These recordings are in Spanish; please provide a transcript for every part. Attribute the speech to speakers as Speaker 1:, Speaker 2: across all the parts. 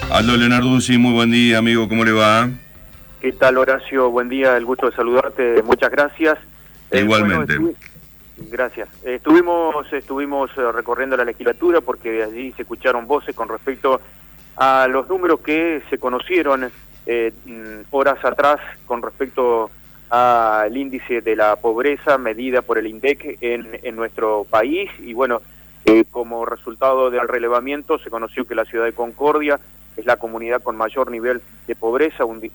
Speaker 1: Aldo Leonarduzzi, muy buen día, amigo, ¿cómo le va?
Speaker 2: ¿Qué tal, Horacio? Buen día, el gusto de saludarte, muchas gracias.
Speaker 1: Igualmente.
Speaker 2: Gracias. Estuvimos recorriendo la legislatura porque allí se escucharon voces con respecto a los números que se conocieron horas atrás con respecto al índice de la pobreza medida por el INDEC en nuestro país. Y bueno, como resultado del relevamiento se conoció que la ciudad de Concordia es la comunidad con mayor nivel de pobreza, un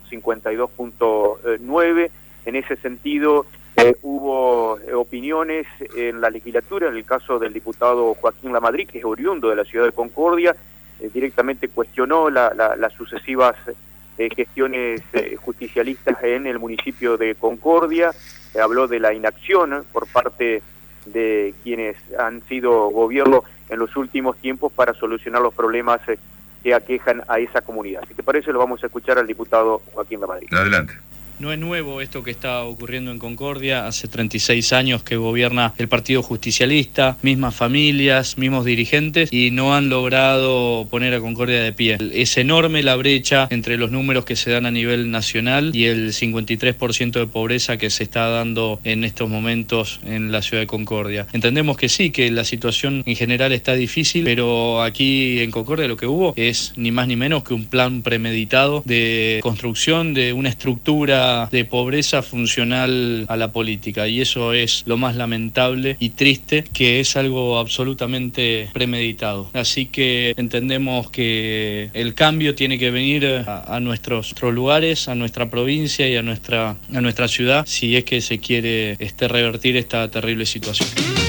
Speaker 2: 52.9. En ese sentido, hubo opiniones en la legislatura, en el caso del diputado Joaquín Lamadrid, que es oriundo de la ciudad de Concordia, directamente cuestionó las sucesivas gestiones justicialistas en el municipio de Concordia, habló de la inacción por parte de quienes han sido gobierno en los últimos tiempos para solucionar los problemas que aquejan a esa comunidad. Si te parece, lo vamos a escuchar al diputado Joaquín Lamadrid.
Speaker 1: Adelante.
Speaker 3: No es nuevo esto que está ocurriendo en Concordia, hace 36 años que gobierna el Partido Justicialista, mismas familias, mismos dirigentes, y no han logrado poner a Concordia de pie. Es enorme la brecha entre los números que se dan a nivel nacional y el 53% de pobreza que se está dando en estos momentos en la ciudad de Concordia. Entendemos que sí, que la situación en general está difícil, pero aquí en Concordia lo que hubo es ni más ni menos que un plan premeditado de construcción de una estructura de pobreza funcional a la política, y eso es lo más lamentable y triste, que es algo absolutamente premeditado. Así que entendemos que el cambio tiene que venir a nuestros lugares, a nuestra provincia y a nuestra ciudad, si es que se quiere revertir esta terrible situación.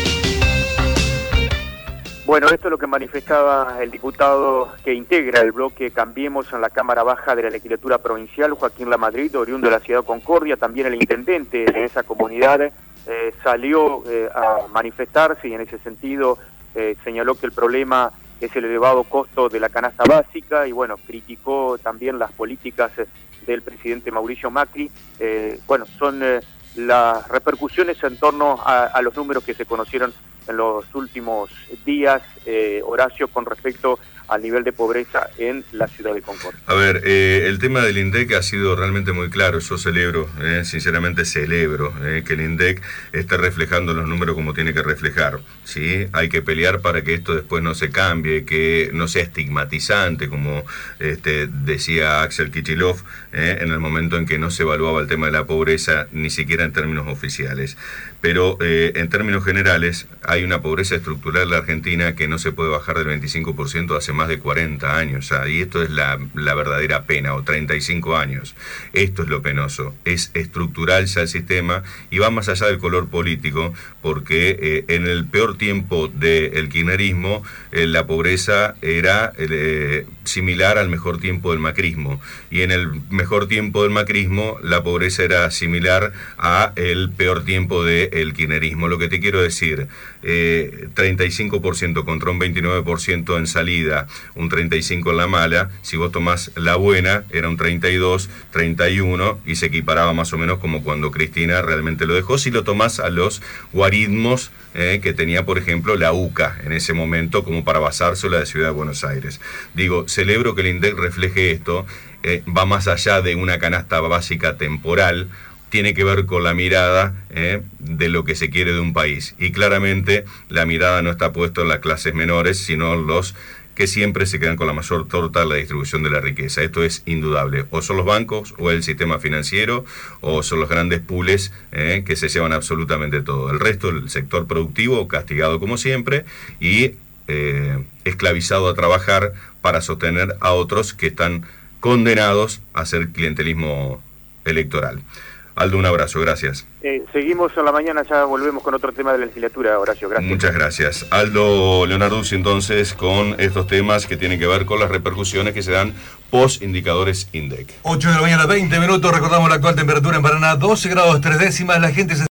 Speaker 2: Bueno, esto es lo que manifestaba el diputado que integra el bloque Cambiemos en la Cámara Baja de la Legislatura Provincial, Joaquín Lamadrid, oriundo de la ciudad de Concordia. También el intendente de esa comunidad salió a manifestarse y en ese sentido señaló que el problema es el elevado costo de la canasta básica y bueno, criticó también las políticas del presidente Mauricio Macri. Son las repercusiones en torno a los números que se conocieron en los últimos días, Horacio, con respecto al nivel de pobreza en la ciudad de Concordia.
Speaker 1: A ver, el tema del INDEC ha sido realmente muy claro. Yo celebro, sinceramente celebro, que el INDEC esté reflejando los números como tiene que reflejar, ¿sí? Hay que pelear para que esto después no se cambie, que no sea estigmatizante, como decía Axel Kicillof, en el momento en que no se evaluaba el tema de la pobreza, ni siquiera en términos oficiales. Pero en términos generales, hay una pobreza estructural en la Argentina que no se puede bajar del 25% hace más de 40 años. Y esto es la verdadera pena, o 35 años. Esto es lo penoso. Es estructural ya el sistema y va más allá del color político, porque en el peor tiempo del kirchnerismo, la pobreza era similar al mejor tiempo del macrismo. Y en el mejor tiempo del macrismo, la pobreza era similar a el peor tiempo del kirchnerismo. Lo que te quiero decir, 35% contra un 29% en salida, un 35% en la mala. Si vos tomás la buena, era un 32, 31, y se equiparaba más o menos como cuando Cristina realmente lo dejó. Si lo tomás a los guarismos que tenía, por ejemplo, la UCA en ese momento, como para basarse en la de Ciudad de Buenos Aires. Digo, celebro que el INDEC refleje esto, va más allá de una canasta básica temporal, tiene que ver con la mirada de lo que se quiere de un país. Y claramente la mirada no está puesta en las clases menores, sino en los que siempre se quedan con la mayor torta en la distribución de la riqueza. Esto es indudable. O son los bancos, o el sistema financiero, o son los grandes pools que se llevan absolutamente todo. El resto, el sector productivo, castigado como siempre, y esclavizado a trabajar para sostener a otros que están condenados a hacer clientelismo electoral. Aldo, un abrazo, gracias.
Speaker 2: Seguimos en la mañana, ya volvemos con otro tema de la legislatura, Horacio, gracias.
Speaker 1: Muchas gracias. Aldo Leonarduzzi, entonces, con estos temas que tienen que ver con las repercusiones que se dan post indicadores INDEC.
Speaker 4: 8 de la mañana, 20 minutos, recordamos la actual temperatura en Paraná, 12 grados 3 décimas, la gente se